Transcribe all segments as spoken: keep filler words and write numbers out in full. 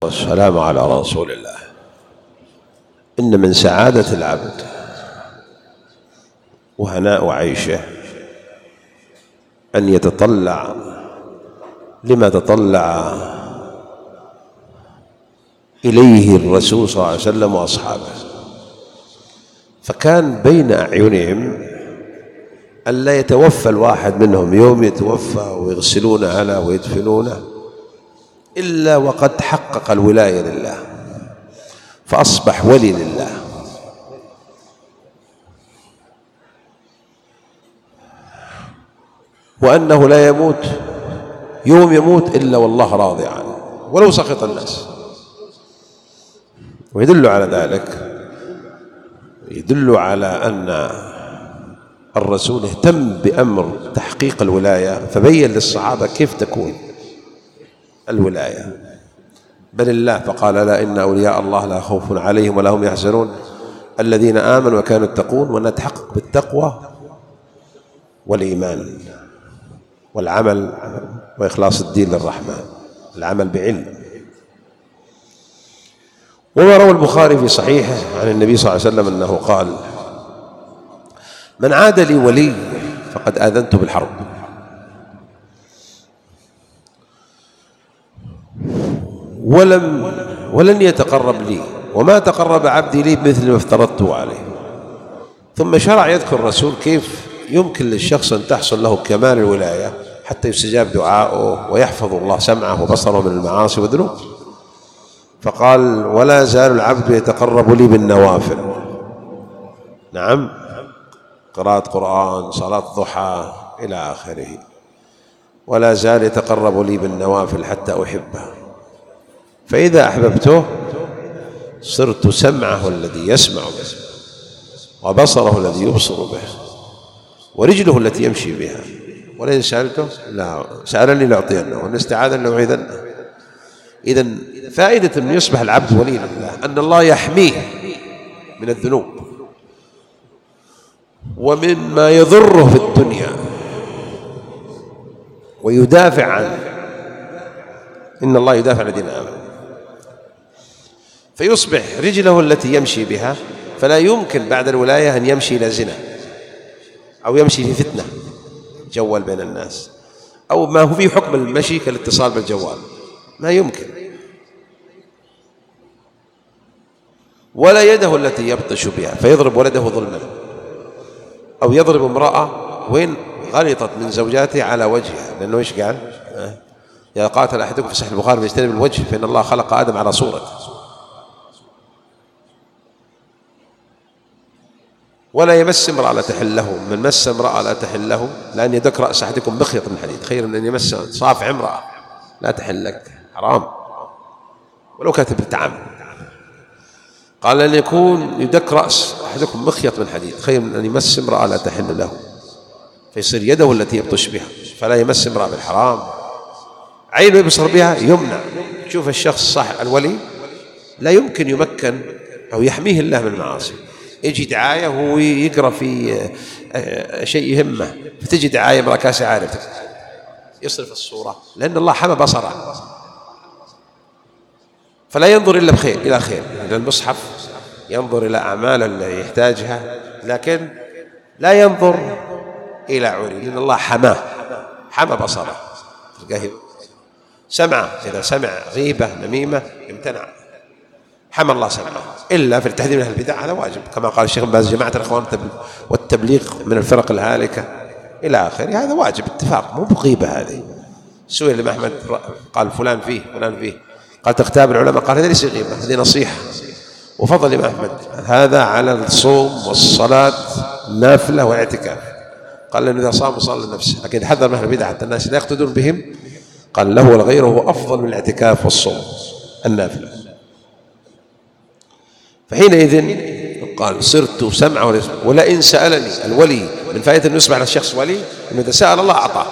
والسلام على رسول الله. إن من سعادة العبد وهناء عيشه أن يتطلع لما تطلع إليه الرسول صلى الله عليه وسلم وأصحابه، فكان بين أعينهم ألا يتوفى الواحد منهم يوم يتوفى ويغسلون على ويدفنونه إلا وقد حقق الولاية لله، فأصبح ولي لله. وأنه لا يموت يوم يموت إلا والله راضي عنه ولو سخط الناس. ويدل على ذلك يدل على أن الرسول اهتم بأمر تحقيق الولاية، فبين للصحابة كيف تكون الولاية. بل الله فقال: لا إن أولياء الله لا خوف عليهم ولا هم يحزنون الذين آمنوا وكانوا يتقون. وأن تحقق بالتقوى والإيمان والعمل وإخلاص الدين للرحمن، العمل بعلم. وما روى البخاري في صحيحه عن النبي صلى الله عليه وسلم أنه قال: من عاد لي ولي فقد آذنته بالحرب. ولم ولن يتقرب لي وما تقرب عبدي لي بمثل ما افترضته عليه. ثم شرع يذكر الرسول كيف يمكن للشخص أن تحصل له كمال الولاية حتى يستجاب دعاؤه ويحفظ الله سمعه وبصره من المعاصي والذنوب. فقال: ولا زال العبد يتقرب لي بالنوافل، نعم، قراءة قرآن، صلاة ضحى إلى آخره، ولا زال يتقرب لي بالنوافل حتى أحبه، فإذا أحببته صرت سمعه الذي يسمع به وبصره الذي يبصر به ورجله التي يمشي بها، ولئن سألته لا سألني لأعطينه وإن استعاذني لأعيذنه. إذن فائدة أن يصبح العبد ولي لله أن الله يحميه من الذنوب ومما يضره في الدنيا ويدافع عنه. إن الله يدافع عن الذين آمنوا. فيصبح رجله التي يمشي بها فلا يمكن بعد الولاية أن يمشي إلى زنا أو يمشي في فتنة جوال بين الناس، أو ما هو في حكم المشي كالاتصال بالجوال، ما يمكن. ولا يده التي يبطش بها فيضرب ولده ظلما، أو يضرب امرأة وين غلطت من زوجاته على وجهها، لأنه إيش قال؟ يا قاتل أحدكم في صحيح البخاري فيجتنب الوجه فإن الله خلق آدم على صورته. ولا يمس امرأة لا تحل له، من مس امرأة لا تحل له لأن يدك رأس أحدكم بخيط من حديد خير من أن يمس صافع امرأة لا تحل لك، حرام ولو كانت بتعمد. قال أن يكون يدك رأس أحدكم مخيط من حديد خير من أن يمس امرأة لا تحل له، فيصير يده التي يبطش بها، فلا يمس امرأة بالحرام. عينه يبصر بها يمنع. شوف الشخص صح الولي لا يمكن يمكن أو يحميه الله من المعاصي. يجي دعاية وهو يقرأ في شيء يهمه فتجي دعاية مركاسة عارف يصرف الصورة، لأن الله حمى بصره فلا ينظر إلا بخير إلى خير. إلى المصحف ينظر إلى أعمال اللي يحتاجها لكن لا ينظر إلى عري، لأن الله حماه حمى بصره. سمع إذا سمع غيبة نميمة يمتنع، حمى الله سمعه إلا في التحذير من البدع، هذا واجب كما قال الشيخ باز: جماعة الإخوان والتبليغ من الفرق الهالكة إلى آخره، هذا واجب اتفاق، مو بغيبة. هذه سئل الإمام أحمد قال فلان فيه فلان فيه، قال تختاب العلماء، قال هذا ليس غيبة، هذه نصيحة. وفضل الإمام أحمد هذا على الصوم والصلاة نافلة واعتكاف، قال لأنه إذا صام صلى نفسه، لكن حذر من البدع حتى الناس لا يقتدون بهم، قال له ولغيره أفضل من الاعتكاف والصوم النافلة. فحينئذ قال صرت سمع ولئن سألني. الولي من فائدة أن يصبح على الشخص ولي أنه إذا سأل الله أعطاه،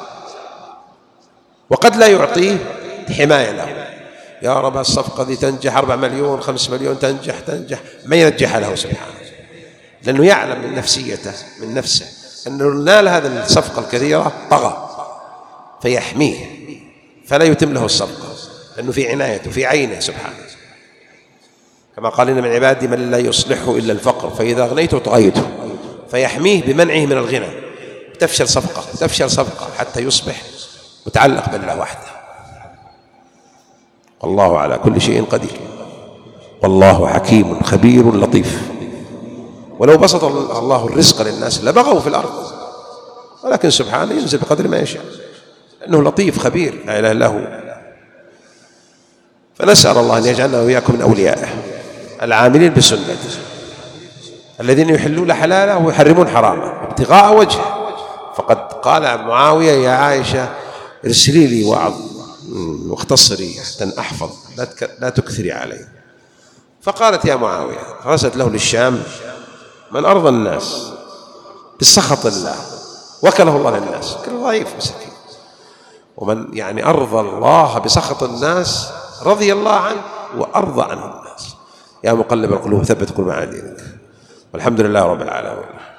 وقد لا يعطيه حماية له. يا رب الصفقة دي تنجح أربع مليون خمس مليون تنجح تنجح ما ينجح له سبحانه، لأنه يعلم من نفسيته من نفسه أنه نال هذه الصفقة الكثيرة طغى فيحميه فلا يتم له الصفقة. لأنه في عنايته في عينه سبحانه، كما قال إن من عبادي من لا يصلحه إلا الفقر فإذا أغنيته طغيته، فيحميه بمنعه من الغنى. تفشل صفقة تفشل صفقة حتى يصبح متعلق بالله وحده. والله على كل شيء قدير، والله حكيم خبير لطيف. ولو بسط الله الرزق للناس لبغوا في الأرض، ولكن سبحانه ينزل بقدر ما يشاء، لأنه لطيف خبير لا إله إلا هو. فنسأل الله أن يجعلنا وإياكم من أوليائه العاملين بسنته، الذين يحلون حلاله ويحرمون حرامه ابتغاء وجهه. فقد قال معاوية يا عائشة ارسلي لي وعظ واختصري حتى أحفظ، لا تكثري علي. فقالت يا معاوية، رسلت له للشام: من أرضى الناس بسخط الله وكله الله للناس، كل ضعيف مسكين، ومن يعني أرضى الله بسخط الناس رضي الله عنه وأرضى عنه الناس. يا مقلب القلوب ثبت قلوبنا على دينك. والحمد لله رب العالمين.